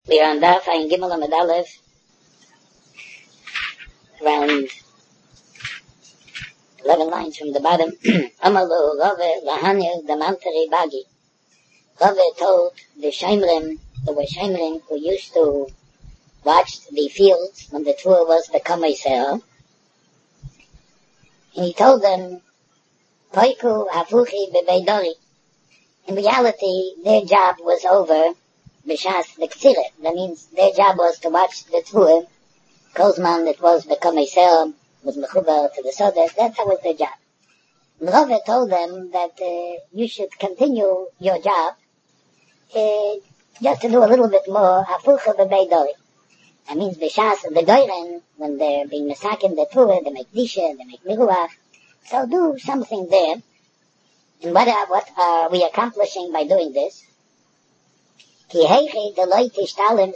We are on Daf Ein Gimel Amud Aleph, around 11 lines from the bottom. Amalu Rove Lahanya Damantari Bagi. Rove told the Shemrim, there were Shemrim who used to watch the fields when the tour was the Kamaiseo. And he told them, Poiku Hafuchi Bebeidori. In reality, their job was over. B'shas the Ktsire. That means their job was to watch the tour. Kozman, it was the Kamaiseo, was mechubar to the Soda. That was their job. Rove told them that you should continue your job just to do a little bit more. Hafucha Bebeidori. That means b'shas the Goyren, when they're being mesakin the tour, they make disha, they make miruach. So do something there. And what are we accomplishing by doing this? That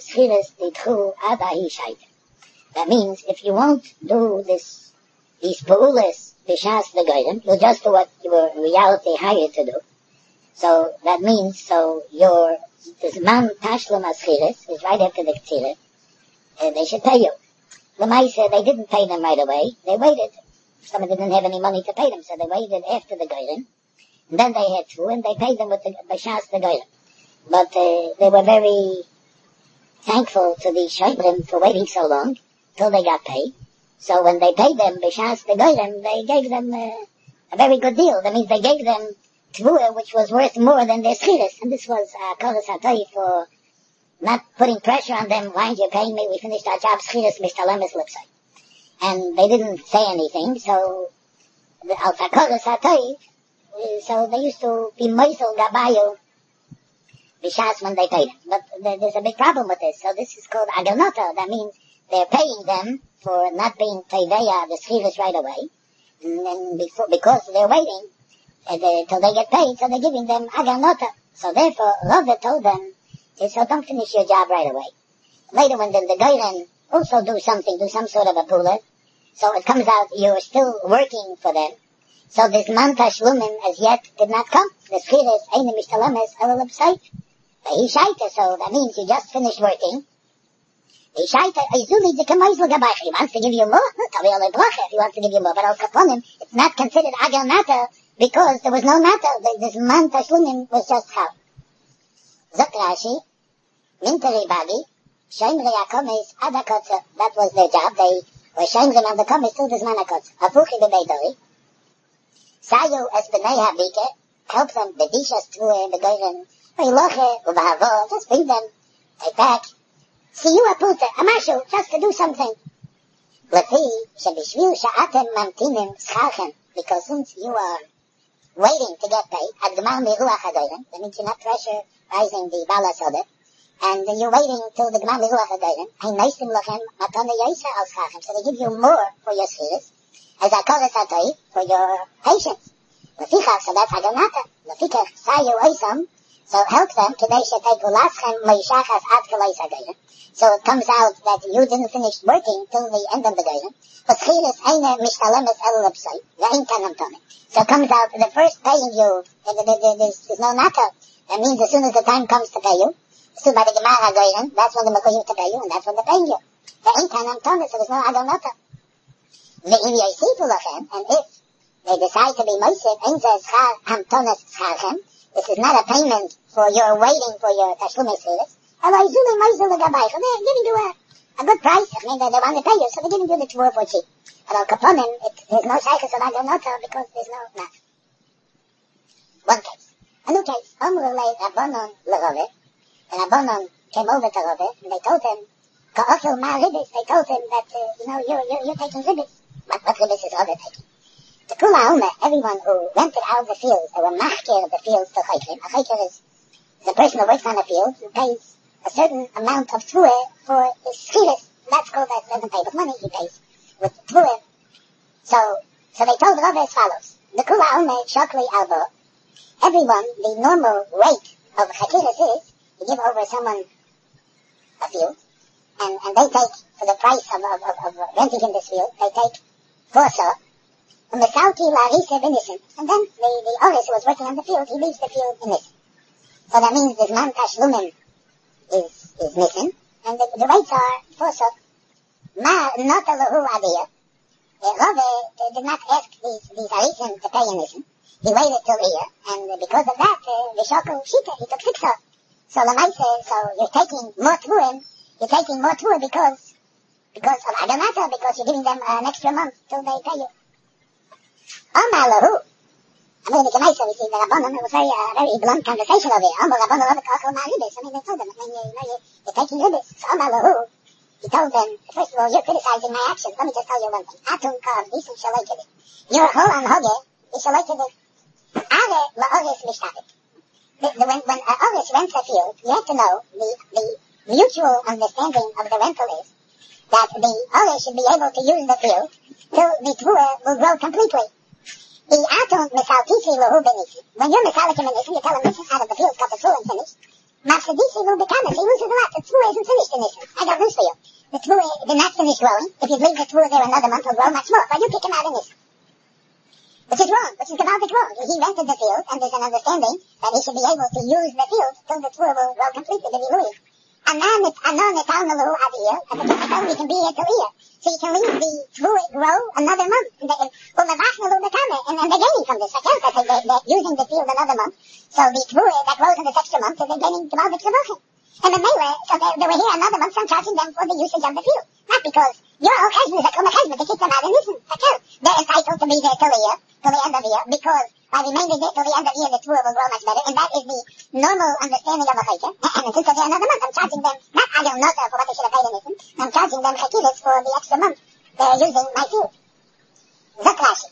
means if you won't do these pa'ulas b'shas the Goyren, you'll just do what you were in reality hired to do. So that means, this man tashlum aschiris is right after the ktsire, and they should pay you. L'maisa, they didn't pay them right away. They waited. Some of them didn't have any money to pay them, so they waited after the Goyren. And then they had to, and they paid them with the b'shas the Goyren. But they were very thankful to the Shemrim for waiting so long till they got paid. So when they paid them b'shas the Goyren, they gave them a very good deal. That means they gave them tvua, which was worth more than their schiris. And this was kolas hatoi for not putting pressure on them. Why aren't you paying me? We finished our job. Schiris mishtalemis lipsai. And they didn't say anything. So al kolas hatoi. So they used to be moisel gabayu b'shas when they paid them. But there's a big problem with this. So this is called agalnota. That means they're paying them for not being teveya the schiris right away. And then because they're waiting till they get paid, so they're giving them agalnota. So therefore, Rove told them, so don't finish your job right away. Later when the Goyren also do some sort of a pula, so it comes out you're still working for them. So this man tashlumin as yet did not come. The schiris eine mishtalemes elel b'sayt. He shaita, so that means he just finished working. He shaita, izuli the kamoizl gabaych. He wants to give you more. If he wants to give you more, but al kaponim, it's not considered agal nata because there was no nata. This man tashlumin was just how. Zot Rashi, minteri bagi, shemrei akomes adakotza. That was their job. They were shemrei on the komes till this man akotza. Hafuchi bebeidori. Sayu es b'nei habike, help them, bedishas tvua, begoyren, just bring them, take back. See you a puta, a mashu, just to do something. Lefi, shebishvil sha'atem mamtinim scharchem, because since you are waiting to get paid, ad gmar miruach hagoyren, that means you're not pressurizing the bala soda, and you're waiting till the gmar miruach hagoyren, ein neistim lochem matana yoisa al scharchem, so they give you more for your schiris, as a kolas hatoi, for your patience. Lefichach, so that's agalnata. Lefichach, sayu oisam, so help them, today should take ulaschem meishachas ad kolais hagoyren. So it comes out that you didn't finish working till the end of the goyren. But schiris eine mishtalemes el lepsai, ve'ein kanam tome. So it comes out, the first paying you, there's no nata. That means as soon as the time comes to pay you, so by the gemar hagoyren, that's when the mekoyim to pay you, and that's when they're paying you. Ve'ein kanam tome, so there's no adal nata. Ve'im yosifu lachem, and if they decide to be moisef, ein zeh schar hamtones scharchem, this is not a payment for your waiting for your tashlumei schiris. They're giving you a good price. I mean, they want to pay you, so they're giving you the tvua for cheap. But al kaponim, there's no shaykhs of agalnota because there's no nat. One case. A new case. Omrulei Rabbanon leRove. And Rabbanon came over to Rove, and they told him, ka'ofil ma ribis, they told him that, you're taking ribis. What ribis is Rove taking? The Kula Ume, everyone who rented out the fields, they were machkir of the fields to chaykim. A chayker is a person who works on a field who pays a certain amount of tvua for his schiris. That's called, that doesn't pay with money, he pays with tvua. So they told Rove as follows. The Kula Ume Shokli Albo. Everyone, the normal rate of chakiris is, you give over someone a field, and they take, for the price of renting in this field, they take 4 saw, and the Salki Larisa innocent, and then the Oris who was working on the field, he leaves the field innocent. So that means this man tashlumin is is missing, and the weights are also not a lahu adiyah. Rava did not ask these arisim to pay a nissen. He waited till here, and because of that, Vishoko Shita, he took 6 off. So Lamaise, so you're taking more tvuim because of Agamata, because you're giving them an extra month till they pay you. Amar lahu. I mean, it's a nice, we see the Rabbanon, it was very blunt conversation over here. Amar Rabbanon Rabbanon Kachel Ma Libis. I mean, they told them, you're taking Libis. So Amar lahu. He told them, first of all, you're criticizing my actions. Let me just tell you one thing. Atum kav, disim shalokidit. You're hol an hoge, is shalokidit. Are la'oris mishtabit. When oris rents a field, you have to know the mutual understanding of the rental is that the oris should be able to use the field till the tvua will grow completely. The atum misaltisi lahu benisi. When you're misalikim benisi, you tell him this is out of the field, cut the full and finish. Mafsadisi will become he loses a lot. The tvua isn't finished in this. I got news for you. The tvua did not finish growing. If you leave the tvua there another month, it'll grow much more. But you kick him out in this. Which is wrong. Which is gewaltig wrong. He rented the field, and there's an understanding that he should be able to use the field till the tvua will grow completely, the vilui. And now it's on the lahu adiyah, and the Kippur we can be here till here. So you can leave the tvua grow another month. And they're gaining from this. I can't say they're using the field another month. So the tvua that grows in this extra month, so they're gaining gewaltig tzavachim. And the Mele, so they were here another month, so I'm charging them for the usage of the field. Not because your whole chesed is a kuma chesed to keep them out and listen. They're entitled to be there till here, till the end of the year, because by remaining there till the end of the year, the tvua will grow much better, and that is the normal understanding of a chayker. And since they're here another month, I'm charging them, not agel nota for what they should have paid in listen, I'm charging them chakiris for the extra month they're using my field. Zok Rashi.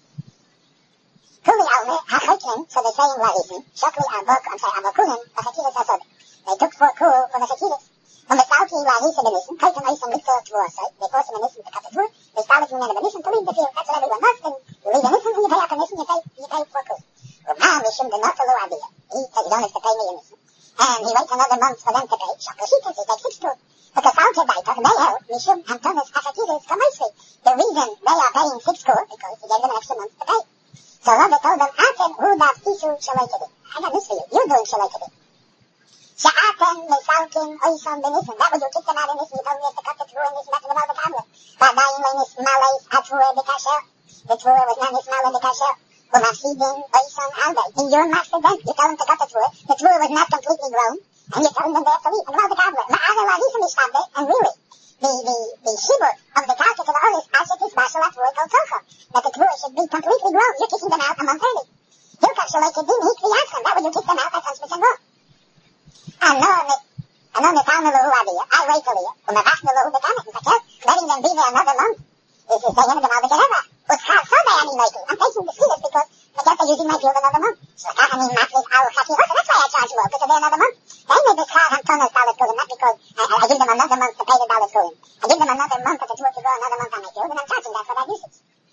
Kuli alme, ha-chaykin, so they're saying la'isen, shokli avokulim, ha-chakiris asod. They took 4 kul for the chakiris. When the salki la'isa b'nissen, kaitan la'isa mitzvah tvua, they force him a nissen to cut the tvua, they started from the end of a nissen to leave the field. That's what everyone does, and you leave a nissen, and you pay out a nissen, you pay 4 kul. Now, Mishum did not to lo adiyah. He said, you don't have to pay me a nissen. And he waits another month for them to pay. Shakoshitas, he takes 6 kul. Because salki daita, they help, Mishum Antonis ha-chakiris kamaisi. The reason they are paying 6 kul, because he gave them an extra month to pay. So Rabbi told them, Aten hu dav isu shaloi. I got this for you. You're doing shaloi. Sha'aten mesalkin oisam benissen. That was you kicked them out in this, and you told me to cut the tvua in this, that's about the tablet. But dayin lenis malais ha-tvua b'kasher. The tvua was not nismala b'kasher. Umafsidin oisam alvei. In your master then, you tell them to cut the tvua. The tvua was not completely grown, and you're telling them they have to leave, and about the tablet. Ma'ara la'isa mishtabde, and really, the shibur of the karka to the oris, ashet is bashal ha-tvua kol tocha. That the tvua should be completely grown. You're kicking them out a month early. Hilkach shaloi kedin hikviyasam. That was you kick them out, that's 100% wrong. I know the time of the adiyah. I wait till here. When the rest of the became it, letting them be there another month is the end of the Malvika. It's hard so they any making. I'm taking the skillers because I guess they're using my field another month. So I mean, matris al chaki hosa. That's why I charge more, because they're another month. They made this hard Antonas Dalet Kulim, not because I give them another month to pay the Dalet Kulim. I give them another month to go another month on my field, and I'm charging them for that usage.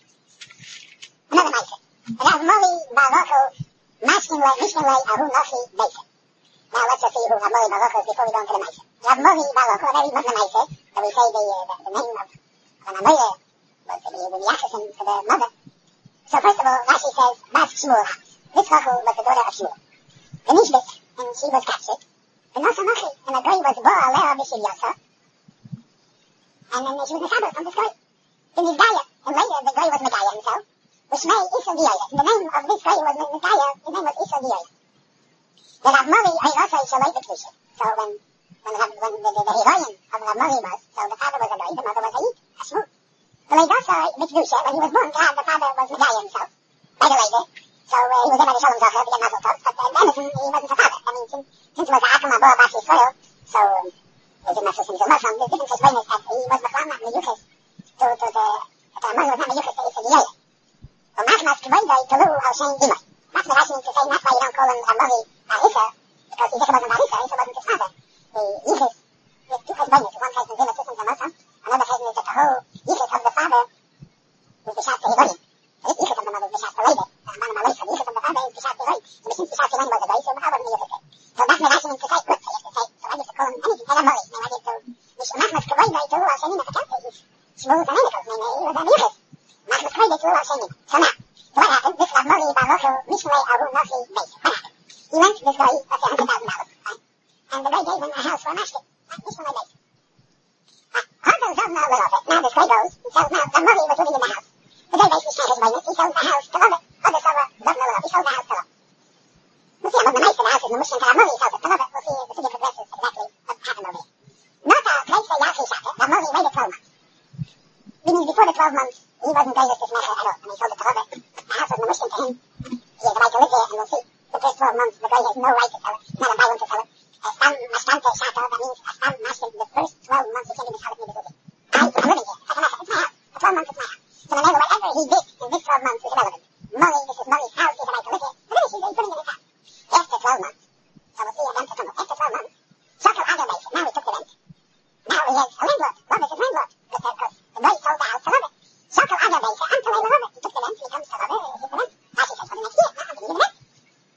Another Maisa. Rav Moli Baroko Maskin Lei Mishkin Lei Ahu Nochi Basic. Now let's just see who Rav Moli Baroko is before we go into the Maisa. Rav Moli Baroko, very much the Maisa, so we say the name of an Amoye was the Yachison to the mother. So first of all, Rashi says, Bas Shmuel Hatz. This Rachel was the daughter of Shmuel. The Nishbit, and she was captured. The Nosa Nochi, and the guy was Boa Lea Bishil Yosa. And then she was the Sabbath on this guy. In his Gaya, and later the guy was Megaya himself. Which may Isa Giyaya. The name of this guy was Megaya, his name was Isa Giyaya. The Rav Moli, I also Shaloi B'Kedusha. So when the heroine of Rav Moli was, so the father was a guy, the mother was a Yid, a Shmuel. The Leidosa B'Kedusha, when he was born, God, the father was Megaya himself. By the way, so he was able to show himself to get Mazel Tov, but then he wasn't a father. I mean, since he was a Akum Aboa Basi Soil, so there's a message from the Muslim, the difference is when that he was Machlam not Meyuches to the Moshe was not Meyuches to Isa Giyaya. Well, Machmas Kvoidai Tolu Al Shem Imai. That's what Rashi means to say, that's why you don't call him Rav Moli Bar-Isa, because he just wasn't Bar-Isa, Isa wasn't his father. The Yichus, there's 2 Chesbonis, one Chesbon Zimah Tussim Zamotam, another Chesbon is that the whole Yichus of the father is B'Shas Tehironim. The Yichus of the mother is B'Shas Tehironim. The Amman Amaloisa, the Yichus of the father is B'Shas Tehironim. And since B'Shas Tehironim was a boy, so how wasn't Yichus there? So that's what Rashi means to say, good, so you have to say, so I used to call him anything, Rav Moli. Now I get to, Machmas Kvoidai Tolu Al Shem Imai, I can't say he's Shmuel Zanenikos, I mean, he was a Yichus. Machmas Kvoidai Tolu Al Shem Imai. So now, so what happened? This Rav Moli Bar-Ochel Mishlei Aru Nochi Beis. What happened? He went to this guy, let's say $100,000, right? And the guy gave him a house for a mashkin. goes. So now the Murray was living in the house. The day basically shared his wayness. He sold the house to Lovett. Lovett sold the He sold the house to Lovett. We'll see among the nice of the houses in the Mushkin that Murray sold it to Lovett. We'll see the city progresses exactly what happened over here. Nota, Kreis the Yachi Shaka, that Murray waited 12 months. Meaning before the 12 months, he wasn't great at this matter at all. And he sold it to Lovett. The house was in the Mushkin to him. He has the right to live there, and we'll see. The first 12 months, the guy has no right to sell it. Not a buyer to sell it. Stam Mashtante Shaka, that means Stam Mashkin, the first 12 months he can't even sell it to the I'm living here. It's my house. For 12 months it's my house. So no matter whatever he did in this 12 months is irrelevant. Murray, this is Murray's house, he has the right to live here. But then he's putting in his house. After 12 months, so we'll see again to come up. After 12 months, Shaka aggravates it. Now he took the rent. Now he has a landlord. Love is his landlord. Because the guy sold the house to Love it. Shaka aggravates it until I love it. He took the rent, he comes to Love it, he gives the rent. Rashi says for the next year. Now I'm giving you the rent.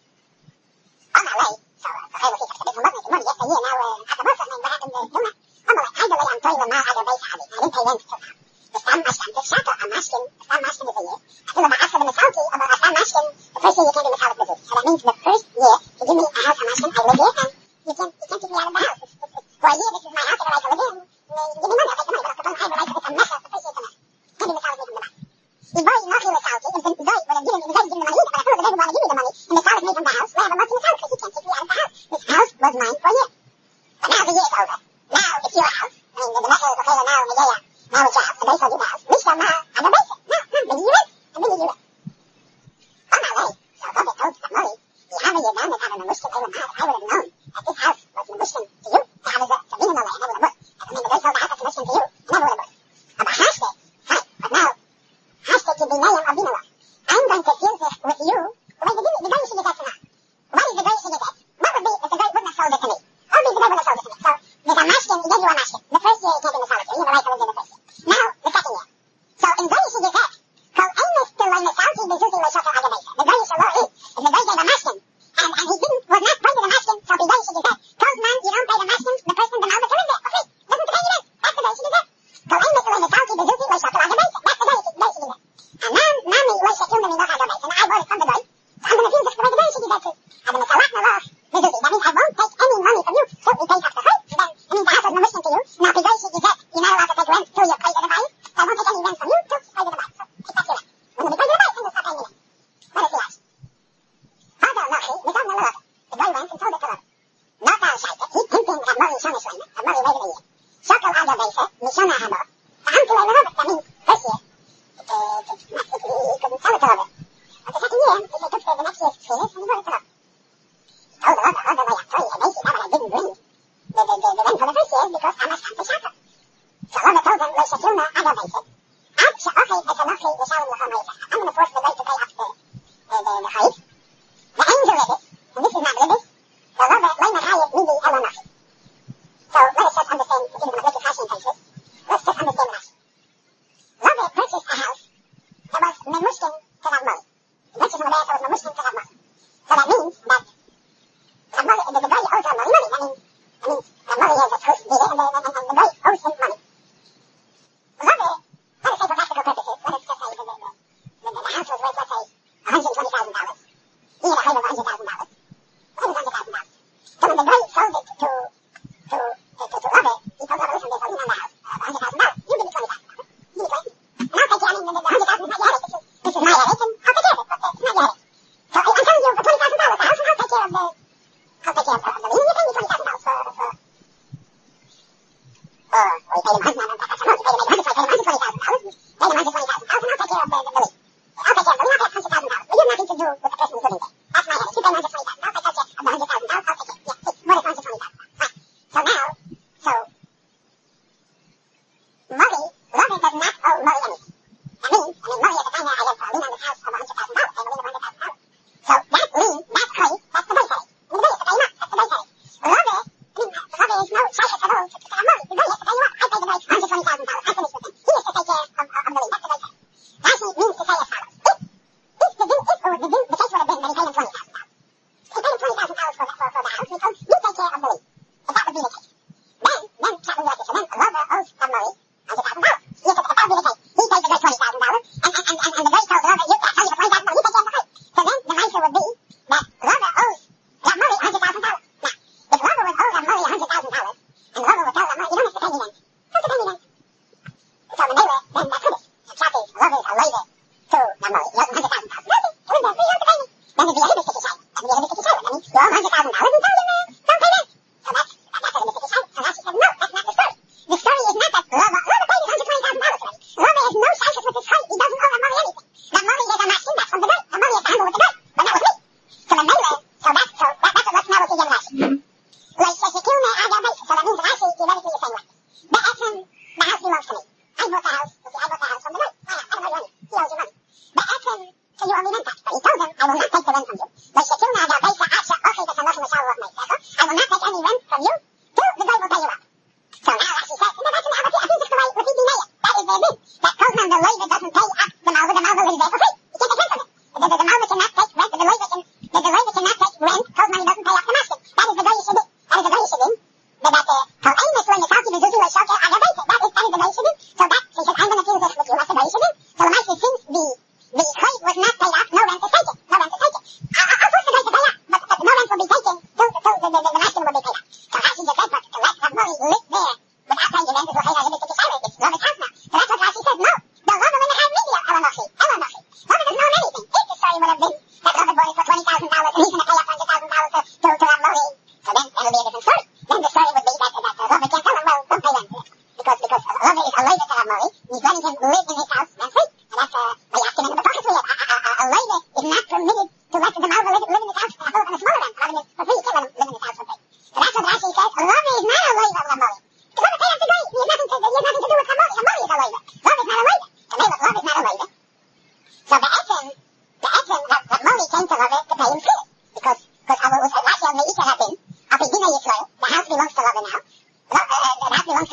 On our way, so I will see if it's a bit from Muslim. Money yesterday, now after Muslim, what happened to Yuma? I'm like, I delay on toilet now aggravate Hadi. I didn't pay rent till now. The Stam Mashkin, the Shaka, a Mashkin, the Stam Mashkin is a year. Until the Ma'asa the Misalki, of a Stam Mashkin, the first year you can't be Misalik Mizuki. So that means the first year, you give me a house, a Mashkin, I live here, and you can't keep me out of the house. For a year, this is my house, I have a right to live here, and you give me money, I'll take the money, but I have a right to it's a mess, the first year it's a mess. Can't be Misalik me from the back. The boy Nochi Misalki, if the guy would have given the money either, but I told the guy would want to give me the money, and Misalik me from the house, well, I have a Nochi Misalik, because he can't take me out of the house. This house was mine for a year. But now the year is over. Now it's your house. I mean, the method is okay, now, Medea. Now it's your house. The guy sold you the house. Misha, now, I'm a basic. No, maybe you rent. I'm bringing you rent. On my way, so Robert told the Murray, the Hava Yedam that having a Mushkin, I would have known that this house was the Mushkin to you. The Hava is to be in the way, and I would have worked. I mean, the guy sold the house as a Mushkin to you, and I would have worked. But hashtag, fine, but now, hashtag to be name of Binala. I'm going to fuse this with you. Wait, the guy should get that now. What is the guy should get that? What would be if the guy wouldn't have sold it to me? Only the guy wouldn't have sold it to me. So, there's a Mashkin, he gave you a Mashkin. The first year you can't be Misalik, you have a right to live there the first year. Now, the second year. So, in Goyi should get that. Kol Einis to Lay Misalki Bezuki Lay Shaka Agabesa. The Goyi should know if the guy gave a Mashkin, and he was not paid the Mashkin, so the Goyi should get that. Kol man, you don't pay the Mashkin, the person demanded to live there, for free. Doesn't pay you rent. That's the Goyi should get that. Kol Einis to Lay Misalki Bezuki Lay Shaka Agabesa. That's the Goyi should get that. And now, Mami Lay Shakum to me not Agabesa. And I bought it from the Goyi. So I'm going to fuse this the way the Goyi should get that too. I'm going to Salat Nalach Bezuki. That means I won't take any money from you till we pay Hafta Chayt. Then, it means the house was no Mushkin to you. Now, the Goyi should get that. You're not allowed to take rent till you pay the Goyi. So I won't take any rent from you till you pay the Goyi. So, take that to your rent. When you pay the Goyi, then you'll stop paying me rent. What is the Yash? Hada Lachi, Mizal Nalach. The Goyi went and told it to them. Not our Shaita. He's hinting that Murray Shana Shleima. That Murray waited a year. Shakal Agabesa, Mishana Haba. The Uncle Love it. That means first year. He couldn't sell it to Love it. But the second year, he took the next year's experience and he brought it to Love it. He told Love it, I didn't bring the rent for the first year because I'm a Santa Shaka. So Love it told him, Lo Shakilna Agabesa. Ad Sha'achai Betanachi Yishalim Lacham Haifa. I'm going to force the guy to pay up the Chayit. The angel Ribbis, and this is not Ribbis, the Love it, Lay Mahayit Midi Elanachi. So let us just understand, if you're going to look at Rashi and Taisus, let's just understand Rashi. Love it purchased a house that was Memushkin to that Murray. The purchase over there was Memushkin to that Murray. So that means that the Murray owes that Murray money. That means the Murray has a first bidder and the guy owes him money. Love it, let us say for practical purposes, let us just say the house was worth, let's say, $120,000. He had a height of $100,000. It was $100,000. So when the guy sold it to Love it, he told Love it, listen, there's a lien on the house of $100,000. You give me $20,000. Give me 20. And I'll take care of it. The $100,000 is not your headache. This is my headache, and I'll take care of it, but it's not your headache. So I'm telling you, for $20,000 the house, and I'll take care of the lien. You pay me $20,000 for we paid him $100,000. You paid him $100,000, so I paid him $120,000. Paid him $120,000, and I'll take care of the lien. I'll take care of the lien. I'll pay $100,000. But you have nothing to do with the person who's living there. That's my headache. You pay $120,000. I'll take care of the $100,000. I'll take it. Yeah, see, what is $120,000? Right. So now, Murray, Love it does not owe Murray anything. That means, Murray at the time I have a lien on this house of $100,000. I have a lien of $100,000. So that lien, that credit, that's the base headache. The base, the pay not, that's the base headache. Love it, Love it is no shaykhs at all to Murray. The guy has to pay you up. I paid the guy $120,000. I finished with him. He has to take care of the lien. That's the base headache. Rashi means to say as follows. If the case would have been that he paid him $20,000. He paid him $20,000 for the house, and he told you take care of the lien. If that would be the case. Then, that would be like this. So then, Love it owes Murray $100,000. If that would be the case, he pays the guy $20,000, and the guy tells Love it, I'll tell you for $20,000, you take care of the fight. So then, the answer would be that Love it owes that Murray $100,000. Now, if Love it would owe that Murray $100,000, and Love it would tell that Murray, you don't have to pay me rent. You don't have to pay me rent. So Menele then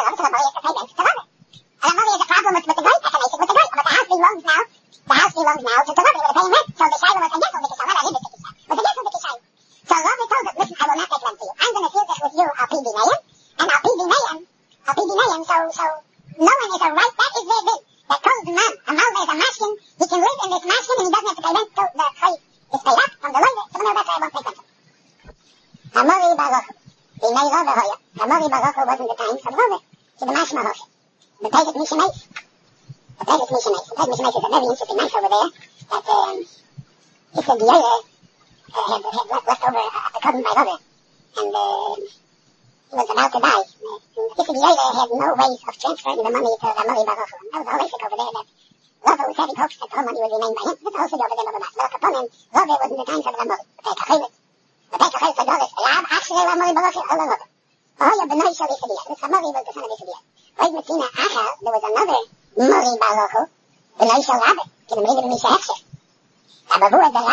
love, so the Murray has to pay rent to love it. And the Murray has a problem with the guy, with the guy, but the house belongs now to the love, they were paying rent. So the Shiloh was a yes on the Kishai, not a hibit Kishai, was a yes on the Kishai. So love told him, listen, I will not take rent to you. I'm going to feel this with you, I'll be Mayim, and I'll be Mayim, so no one is a right, that is their din. That tells the man, a malva is a mashkin, he can live in this mashkin and he doesn't have to pay rent till the chayv is paid up from the loiva, so no, that's why I won't pay rent. Hamori Baruch, the May Love Hoya, Hamori Baruch wasn't the time for the loiva, to the mashma hoya. The Peget Mishameis. The Peget Mishameis is a very interesting knife over there, that, if the Giyore had left over a cousin by Lover, and, he was about to die. If the Giyore had no ways of transferring the money to the Hamori Baruch, that was the whole issue over there, that Lover was having hopes that the whole money would remain by him. That's the whole issue over there, but upon him, Lover wasn't the time for the Hamori. The Pekachayv said, Rab, actually, Hamori Baruch, Allah Lover. Hoya B'nai Shali Sidiyah. This Hamori was the son of the Sidiyah. Right Messina Achel, there was another Mori Baruch, B'nai Shal Rabbe, in the Megidah Misha Hechsher. Rabbe the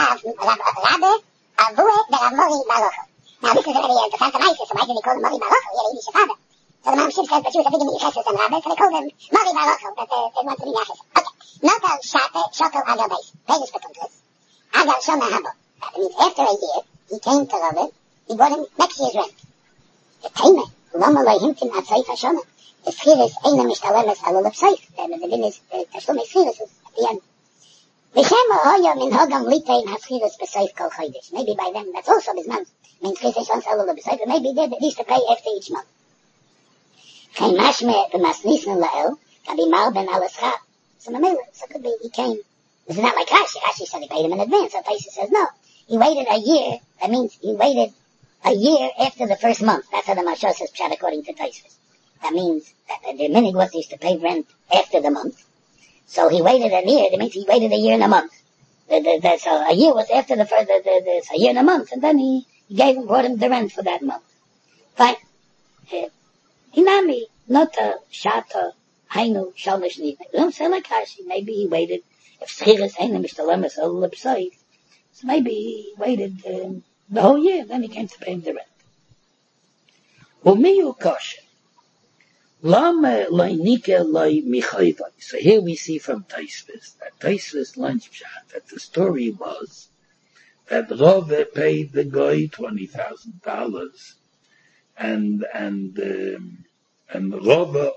Rav Mori Baruch. Now this is already a defense of ISIS, so why did he call him Mori Baruch? He had a Yiddish father. So the Maharshiv says that she was a big Yiddish than Rabbe, so they called him Mori Baruch, that they want to be Yachis. Okay. Notal Shakel Agal Beis. Vegas Bekuntres. Agal Shona Habo. That means after a year, he came to Rabbe, he bought him next year's rent. The Taime, Loma Lohimtim Atzayf Hashona. The Schiris Eina Mishtalemes Alul Absayf. The din is, Tashlum Schiris is at the end. V'shema Hoya Min Hogam Litein HaSchiris B'Sayf Kol Chodesh. Maybe by then, that's also this month. Means Schiris Alul Absayf, but maybe they used to pay after each month. Kein Mashme B'Masnisen La'el, Kabi Mal Ben Alascha. So it could be he came. This is not like Rashi. Rashi said he paid him in advance. So Taisa says no. He waited a year. That means he waited a year after the first month. That's how the Mashal says Pshat according to Taisa. That means that the minig was he used to pay rent after the month. So he waited a year. That means he waited a year and a month. So a year was after the first, a year and a month. And then he brought him the rent for that month. Fine. Hinami, not a shata, hainu, shalish nidne. We don't say like Rashi. Maybe he waited. If Schiris ain't mishtalemes al lebsayf, so maybe he waited the whole year. Then he came to pay him the rent. Umiyu kosher. Lama loinike loi michayvai. So here we see from Taisvis that Taisvis learns that the story was that Rove paid the guy $20,000, and Rove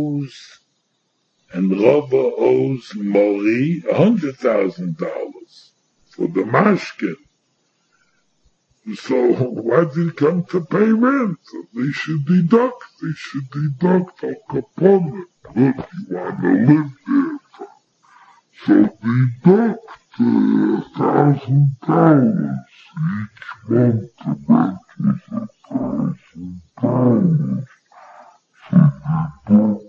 owes Mori $100,000 for the mashkin. So why did he come to pay rent? They should deduct Al Capone. Look, you want to live there. So deduct $1,000 each month to rent is $1,000. So deduct